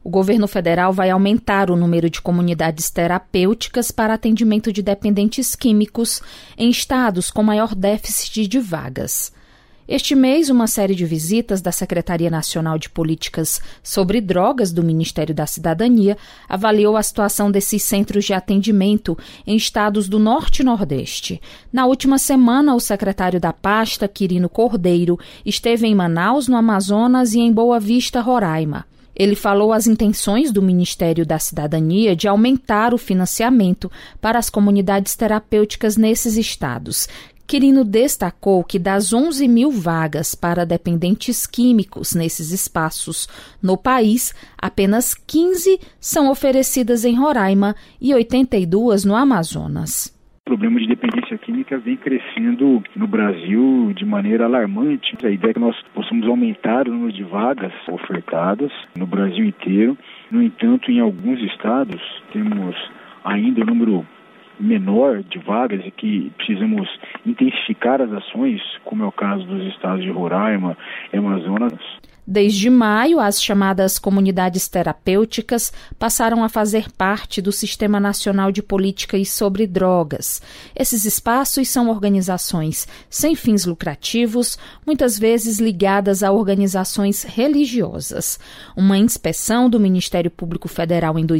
O governo federal vai aumentar o número de comunidades terapêuticas para atendimento de dependentes químicos em estados com maior déficit de vagas. Este mês, uma série de visitas da Secretaria Nacional de Políticas sobre Drogas do Ministério da Cidadania avaliou a situação desses centros de atendimento em estados do Norte e Nordeste. Na última semana, o secretário da pasta, Quirino Cordeiro, esteve em Manaus, no Amazonas, e em Boa Vista, Roraima. Ele falou as intenções do Ministério da Cidadania de aumentar o financiamento para as comunidades terapêuticas nesses estados. Quirino destacou que das 11 mil vagas para dependentes químicos nesses espaços no país, apenas 15 são oferecidas em Roraima e 82 no Amazonas. O problema de dependência química vem crescendo no Brasil de maneira alarmante. A ideia é que nós possamos aumentar o número de vagas ofertadas no Brasil inteiro. No entanto, em alguns estados, temos ainda um número menor de vagas e que precisamos intensificar as ações, como é o caso dos estados de Roraima e Amazonas. Desde maio, as chamadas comunidades terapêuticas passaram a fazer parte do Sistema Nacional de Políticas sobre Drogas. Esses espaços são organizações sem fins lucrativos, muitas vezes ligadas a organizações religiosas. Uma inspeção do Ministério Público Federal em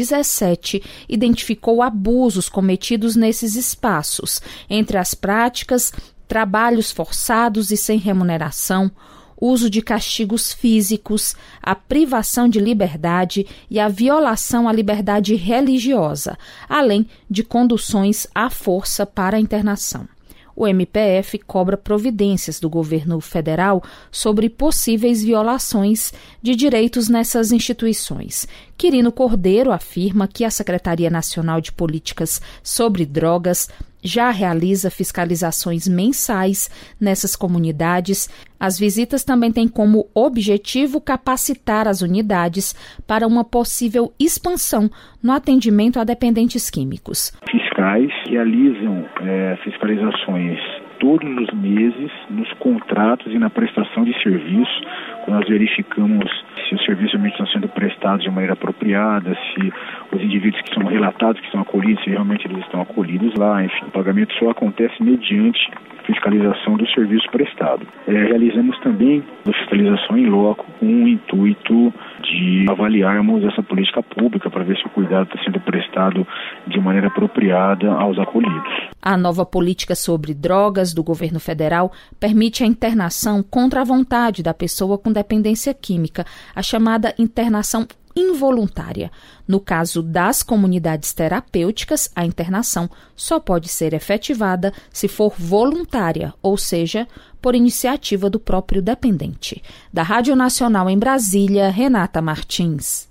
2017 identificou abusos cometidos nesses espaços, entre as práticas, trabalhos forçados e sem remuneração, uso de castigos físicos, a privação de liberdade e a violação à liberdade religiosa, além de conduções à força para a internação. O MPF cobra providências do governo federal sobre possíveis violações de direitos nessas instituições. Quirino Cordeiro afirma que a Secretaria Nacional de Políticas sobre Drogas já realiza fiscalizações mensais nessas comunidades. As visitas também têm como objetivo capacitar as unidades para uma possível expansão no atendimento a dependentes químicos. Fiscais realizam fiscalizações todos os meses nos contratos e na prestação de serviço, quando nós verificamos se os serviços realmente estão sendo prestados de maneira apropriada, se os indivíduos que são relatados, que estão acolhidos, se realmente eles estão acolhidos lá. Enfim, o pagamento só acontece mediante fiscalização do serviço prestado. Realizamos também a fiscalização em loco com o intuito de avaliarmos essa política pública para ver se o cuidado está sendo prestado de maneira apropriada aos acolhidos. A nova política sobre drogas do governo federal permite a internação contra a vontade da pessoa com dependência química, a chamada internação involuntária. No caso das comunidades terapêuticas, a internação só pode ser efetivada se for voluntária, ou seja, por iniciativa do próprio dependente. Da Rádio Nacional em Brasília, Renata Martins.